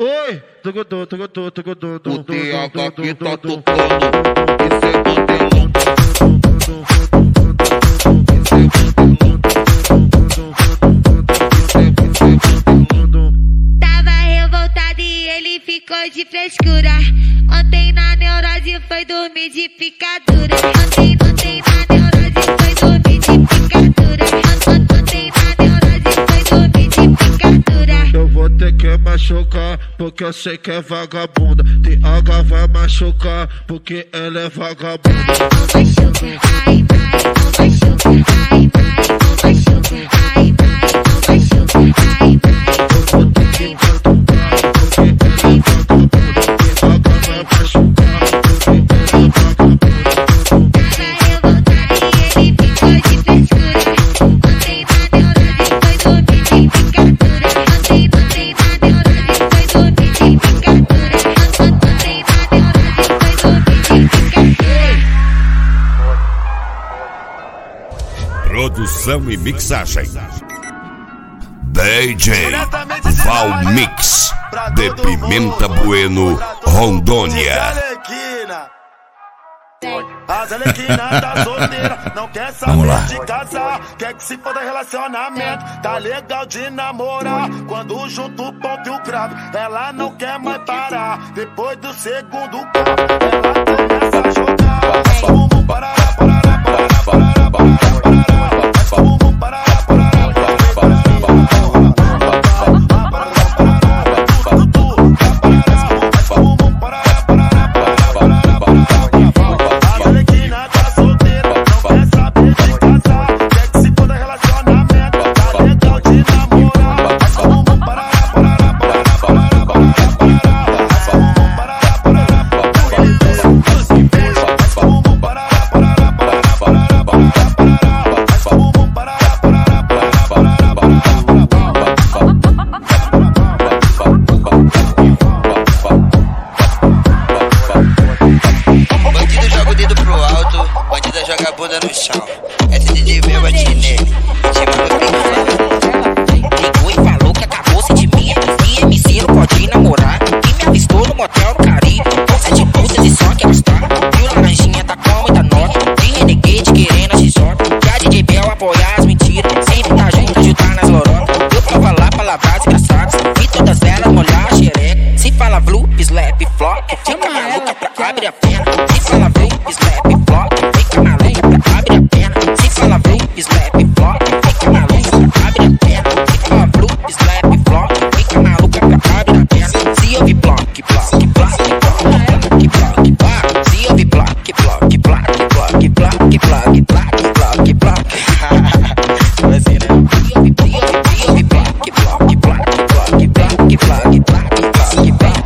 Oi! O TH que tá tocando, isso é modelão. Tava revoltado e ele ficou de frescura. Ontem na neurose foi dormir de picadura. Ontem na neurose foi dormir de picadura. Ontem na neurose foi dormir de picadura. Eu vou ter que machucar, porque eu sei que é vagabunda. TH vai machucar, porque ela é vagabunda. Vai, não machuca, ai, vai, não machuca, ai, vai, não machuca, ai, vai, não machuca, ai, vai. Eu vou ter que machucar, porque ela é vagabunda. TH vai machucar, porque ela é vagabunda. Tava revoltado e ele ficou de frescura. Ontem na neurose foi dormir de picadura. Ontem na neurose foi dormir de picadura. Ontem na neurose foi dormir de picadura. Produção e mixagem DJ Valmix de Pimenta Bueno, Rondônia. As Arlequina tá solteira, não quer saber de casar, quer que se foda relacionamento, tá legal de namorar. Quando junto o ponto e o cravo, ela não quer mais parar. Depois do segundo carro, ela começa a jogar. Vamos parar, parar, parar, parar, parar, vamos parar, parar, no chão. Essa DJ veio bater nele, chama meu primo. Ligou e falou que acabou sem de mim. E MC não pode namorar. E me avistou no motel no Caribe. Com 7 putas e só quer gastar. E o laranjinha tá com muita nota. Tem renegade querendo a xixota. E a DJ Bel apoiar as mentiras. Sempre tá junto, ajudar nas lorotas. Eu tava lá pra lavar as engraçadas. E todas elas molhar a xereca. Se fala vlu, slap, flop. Fica maluca pra abrir a pena. Se fala vlu, slap, flop. Fica maluca pra abrir a pena. Se fala vlu, slap, flop. Fica maluca pra abrir a pena. Se fala vlu, slap, flop. Fica maluca pra abrir a pena. Se ouve block, block, block, block, block, block. Se ouve block, block, block, block, block, block, block, block, block. Vai ser, né? Se ouve block, block, block, block, block, block, block, block, block.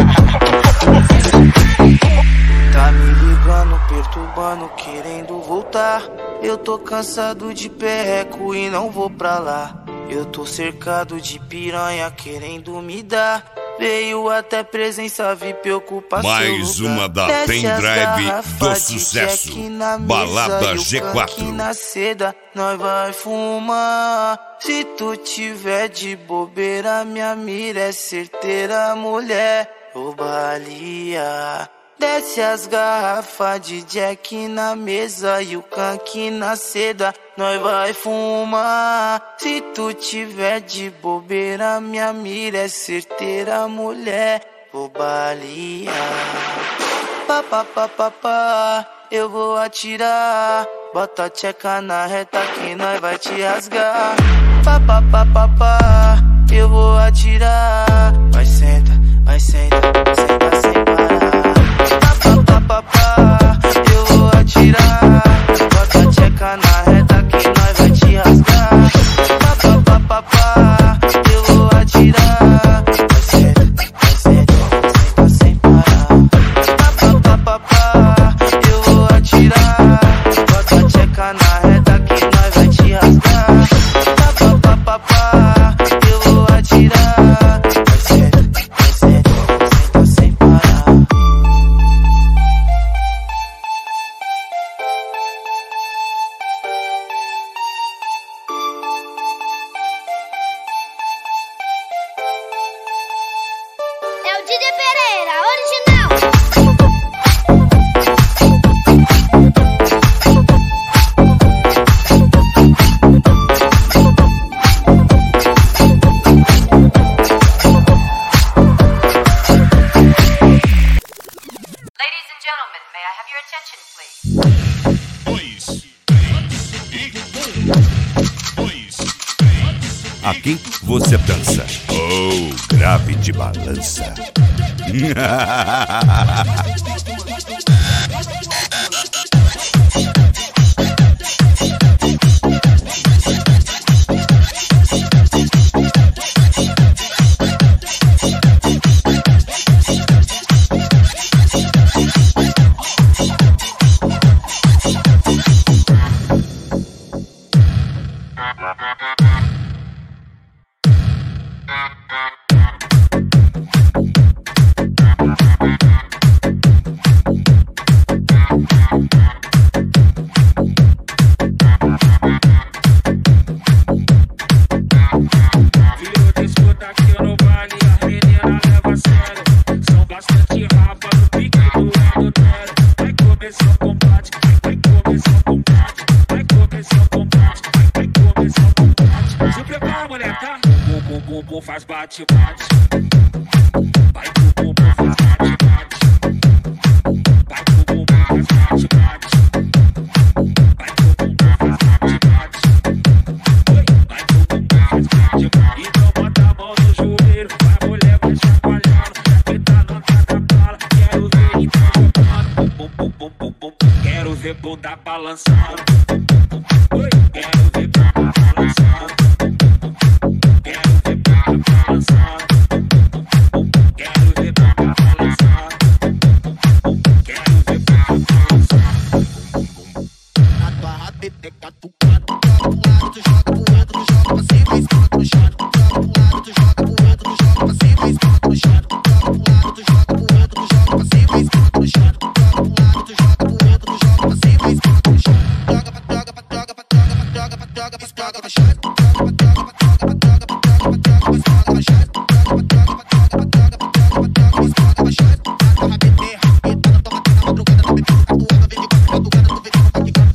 Tá me ligando, perturbando, querendo voltar. Eu tô cansado de perreco e não vou pra lá. Eu tô cercado de piranha querendo me dar. Veio até presença VIP ocupar mais seu lugar. uma da Desce Tem as Drive do garrafas de sucesso. Jack na mesa Balada e o G4. canque na seda, nós vai fumar. Se tu tiver de bobeira, minha mira é certeira, mulher. Ô balia, desce as garrafas de Jack na mesa e o canque na seda, nós vai fumar. Se tu tiver de bobeira, minha mira é certeira, mulher. Ô balia, pá, pá, pá, pá, pá, eu vou atirar. Bota a tcheca na reta que nós vai te rasgar. Pá, pá, pá, pá, pá, eu vou atirar. Vai senta, senta sem parar. Pá, pá, pá, pá, eu vou atirar. Bota a tcheca na reta que nós vai te rasgar. Pá, pá, pá, pá, pá, eu vou atirar. Vai senta, senta sem parar. Pá, pá, pá, pá, pá, eu vou atirar. Bota a tcheca na reta que nós vai te rasgar. Pá, pá, pá, pá, pá, eu vou atirar. Vai senta. o Didi Pereira, original. Ladies and gentlemen, may I have your attention, please? Aqui você dança. Oh, grave de balança. Faz bate, bate. Vai pro bumbum, faz bate, bate. Vai pro bumbum, faz bate, bate. Vai pro bumbum, faz bate, bate. Vai pro bumbum, faz bate, bate. Então bota a mão no joelho, a mulher vai chacoalhando. Já que tá na bala, quero ver então jogando. Bum, bum, bum, bum, bum. Quero ver bunda balançando. Quero ver bunda balançando. Quero ver bunda balançando. Quero ver bunda balançando. Quero ver bunda balançando. A tua rapeteca tu joga pro lado, tu joga pro outro, tu joga pra cima e esconde no chão. Joga pro lado, tu joga pro outro, tu joga pra cima e esconde no chão. Joga pro lado, tu joga pro outro, tu joga pra cima e esconde no chão. Joga pro lado, tu joga pro outro, tu joga pra cima e esconde no chão. Joga pra joga pra joga pra joga pra joga pra joga pra joga pra chão. Joga pra joga pra joga pra joga pra joga pra joga pra joga pra joga pra chão. Joga pra joga pra joga pra joga pra joga pra joga pra joga pra chão. A tua rapeteca, tá na tua na madrugada, tá bebendo tatuada, vem de quatro madrugada, tu vem de quatro de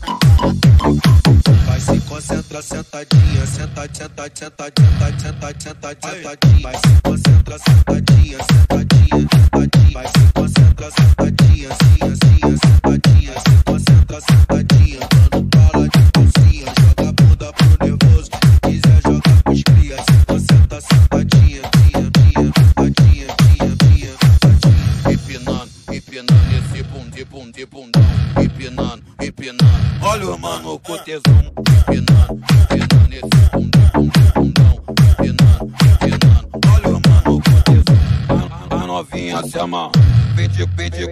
Vai se concentra, sentadinha, senta, senta, senta, senta, senta, senta, sentadinha. Vai se concentra, sentadinha, sentadinha, sentadinha. Vai se concentra, sentadinha, cia, cia, sentadinha. Se concentra, sentadinha, dando bala de calcinha. Joga a bunda pro nervoso, se quiser joga pros cria. Se concentra, sentadinha, tia, tia, sentadinha, tia, tia, sentadinha. Empinando, empinando esse bundi, bundi, bundão. Empinando, empinando. Olha o mano com tesão. Empinando, empinando esse bundi, bundi, bundão. Empinando, empinando. Olha o mano com tesão. A novinha se amarra. Vem de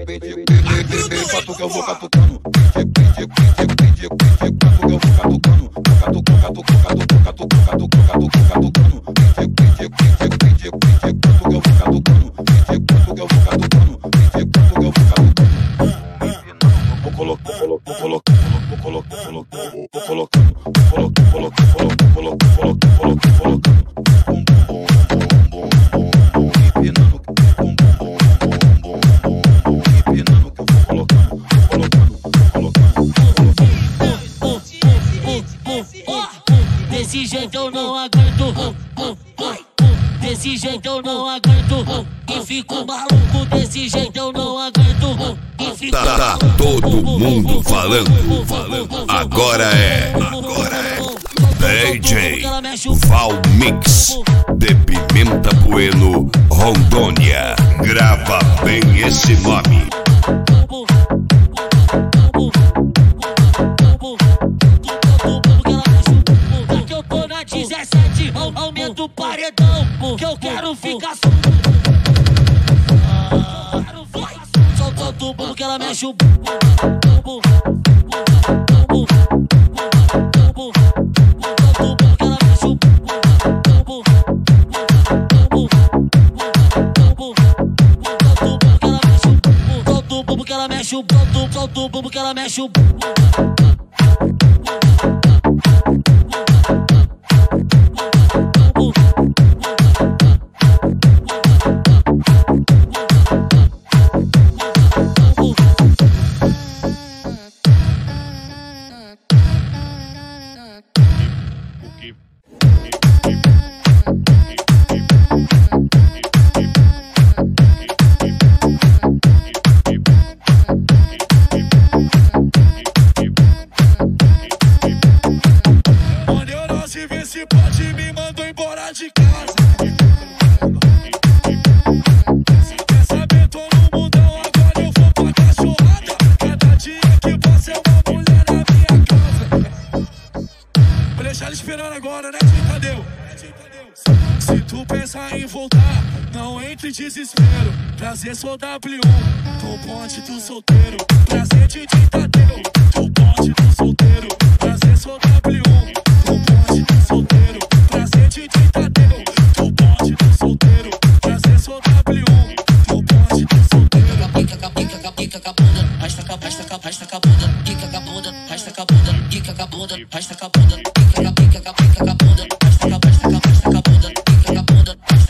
pato que eu vou catucando. Vem de pato que eu vou catucando. Catucando. Desse jeito eu não aguento. Desse jeito eu não aguento. E fico maluco. Desse jeito eu não aguento. E fico Tá todo mundo falando. Agora é DJ Val Mix de Pimenta Bueno, Rondônia. Grava bem esse nome. Que eu tô na 17, aumenta o paredão, que eu quero ficar só. Solta o tubo que ela mexe o bumbum. Solta o bumbum que ela mexe o bumbum. agora, né, Tadeu? Se tu pensar em voltar, não entre em desespero. Prazer, sou W1, do ponte do solteiro. Prazer, DJ Tadeu, do ponte do solteiro. Prazer, sou W1, do ponte do solteiro. Prazer, DJ Tadeu, do ponte do solteiro. Prazer, sou W1, do ponte do solteiro. Quica com a bunda, rasta com a bunda, quica com a bunda, rasta com a bunda, quica com a bunda, rasta com a bunda, quica com a bunda, rasta com a bunda, quica com a bunda, rasta